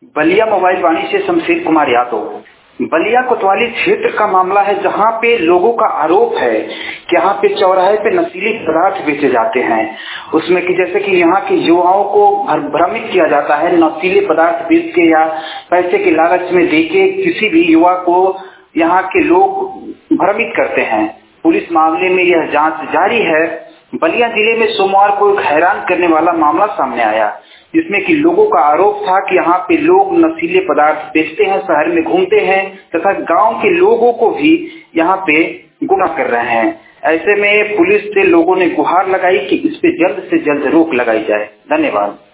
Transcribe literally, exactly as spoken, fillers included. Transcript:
Ballia mobile वाणी से शमशेर कुमार यादव। बलिया कोतवाली क्षेत्र का मामला है जहां पे लोगों का आरोप है कि यहाँ पे चौराहे पे नशीले पदार्थ बेचे जाते हैं। उसमें कि जैसे कि यहाँ के युवाओं को भ्रमित किया जाता है, नशीले पदार्थ बेच के या पैसे के लालच में देके किसी भी युवा को यहाँ के लोग भ्रमित करते हैं। पुलिस मामले में यह जांच जारी है। बलिया जिले में सोमवार को एक हैरान करने वाला मामला सामने आया, जिसमें कि लोगों का आरोप था कि यहाँ पे लोग नशीले पदार्थ बेचते हैं, शहर में घूमते हैं तथा गांव के लोगों को भी यहाँ पे गुमराह कर रहे हैं। ऐसे में पुलिस से लोगों ने गुहार लगाई कि इस पे जल्द से जल्द रोक लगाई जाए। धन्यवाद।